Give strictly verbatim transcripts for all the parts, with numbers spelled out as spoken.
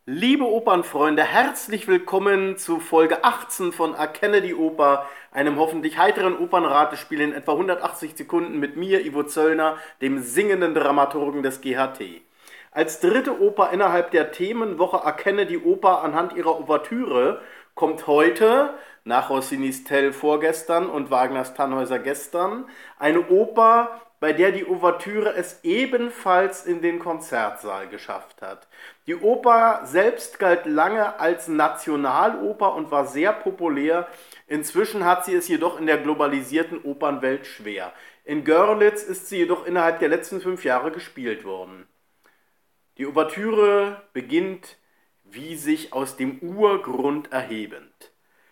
Liebe Opernfreunde, herzlich willkommen zu Folge achtzehn von Erkenne die Oper, einem hoffentlich heiteren Opernratespiel in etwa hundertachtzig Sekunden mit mir, Ivo Zöllner, dem singenden Dramaturgen des G H T. Als dritte Oper innerhalb der Themenwoche Erkenne die Oper anhand ihrer Ouvertüre kommt heute, nach Rossinis Tell vorgestern und Wagners Tannhäuser gestern, eine Oper, bei der die Ouvertüre es ebenfalls in den Konzertsaal geschafft hat. Die Oper selbst galt lange als Nationaloper und war sehr populär. Inzwischen hat sie es jedoch in der globalisierten Opernwelt schwer. In Görlitz ist sie jedoch innerhalb der letzten fünf Jahre gespielt worden. Die Ouvertüre beginnt wie sich aus dem Urgrund erhebend.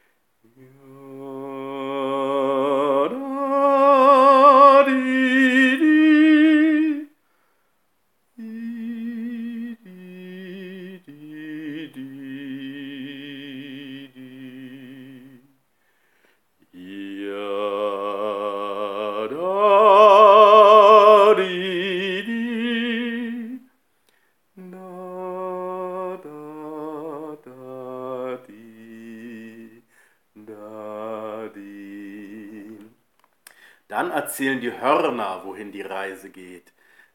Dann erzählen die Hörner, wohin die Reise geht.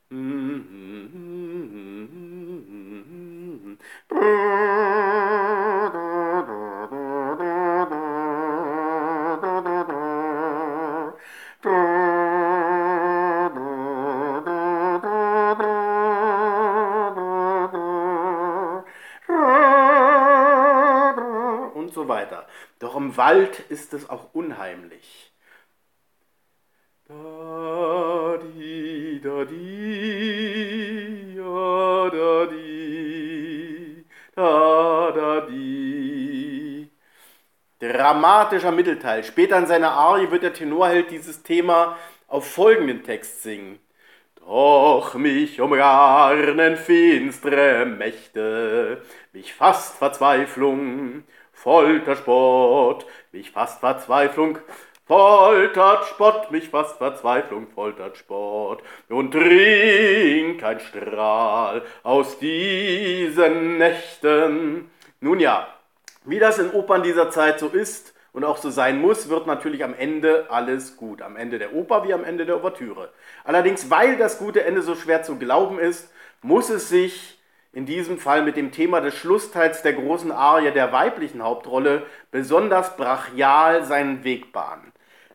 Und so weiter. Doch im Wald ist es auch unheimlich. Da, di, da, di, ja, da, di, da, da, di. Dramatischer Mittelteil. Später in seiner Arie wird der Tenorheld dieses Thema auf folgenden Text singen. Doch mich umgarnen finstre Mächte, mich fasst Verzweiflung, Folterspott, mich fasst Verzweiflung, foltert Spott, mich fasst Verzweiflung, foltert Spott, und trink ein Strahl aus diesen Nächten. Nun ja, wie das in Opern dieser Zeit so ist und auch so sein muss, wird natürlich am Ende alles gut. Am Ende der Oper wie am Ende der Ouvertüre. Allerdings, weil das gute Ende so schwer zu glauben ist, muss es sich in diesem Fall mit dem Thema des Schlussteils der großen Arie der weiblichen Hauptrolle besonders brachial seinen Weg bahnen.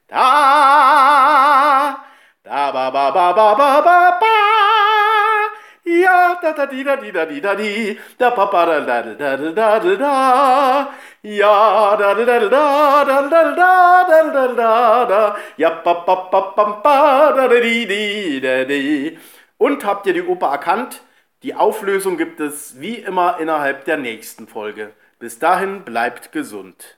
Da, da, ba, ba, ba, ba, ba, ba, ba, ja, da, da, di, da, di, da, di, da, di, da, pa, pa, da, da, da, da, da, da, da, ja, da, da, da, da, da, da, da, da, da, da, da, ja, pa, pa, pa, pa, pa, da, da, di, di, da, di. Und habt ihr die Oper erkannt? Die Auflösung gibt es wie immer innerhalb der nächsten Folge. Bis dahin bleibt gesund.